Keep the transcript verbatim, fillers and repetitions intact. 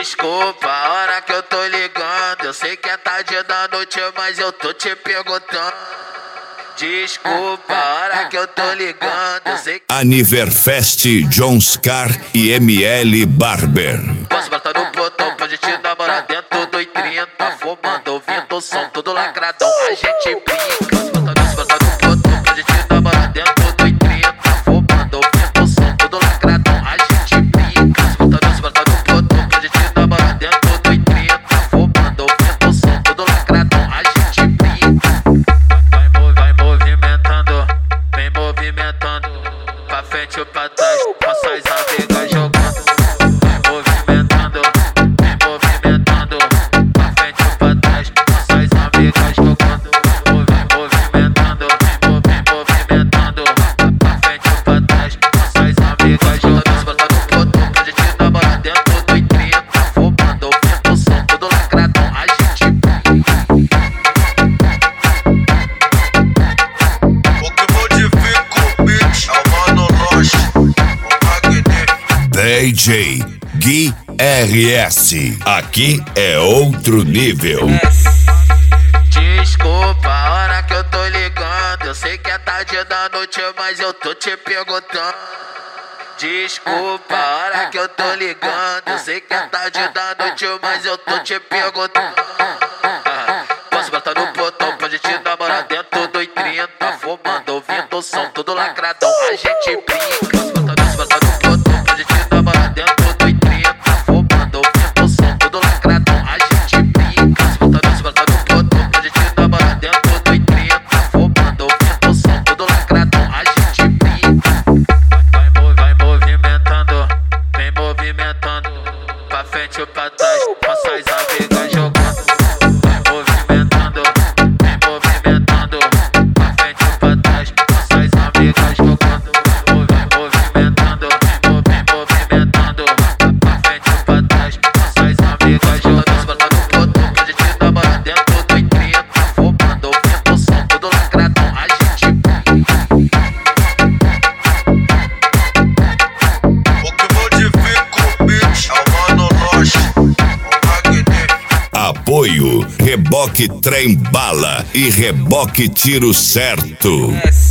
Desculpa a hora que eu tô ligando, eu sei que é tarde da noite, mas eu tô te perguntando. Desculpa a hora que eu tô ligando, eu sei que... Aniverfest Johnscar e M L Barber. Posso botar no botão pra gente namorar dentro do trinta, fumando, ouvindo o som, todo lacradão, a gente brinca. Posso botar no botão pra gente namorar dentro do trinta, fumando, ouvindo o som, todo lacradão, a gente brinca. Posso botar no botão pra gente namorar dentro do trinta, fumando, ouvindo o som, todo lacradão, a gente brinca. Vai movimentando, vem movimentando, pra frente ou pra trás, passa as amigas jogando. D J Gui R S, aqui é outro nível. Desculpa a hora que eu tô ligando, eu sei que é tarde da noite, mas eu tô te perguntando. Desculpa a hora que eu tô ligando, eu sei que é tarde da noite, mas eu tô te perguntando. Posso botar no botão pra gente namorar dentro do trinta, fumando, ouvindo o som, todo lacradão, a gente brinca. Posso botar no botão pra gente namorar dentro do trinta, fumando, ouvindo o som, todo lacradão, a gente brinca. Posso botar no botão pra gente namorar dentro do trinta, fumando, ouvindo o som, todo lacradão, a gente brinca. Vai movimentando, vem movimentando, pra frente ou pra trás, passa as amigas jogando. Apoio Reboque Trem Bala e Reboque Tiro Certo.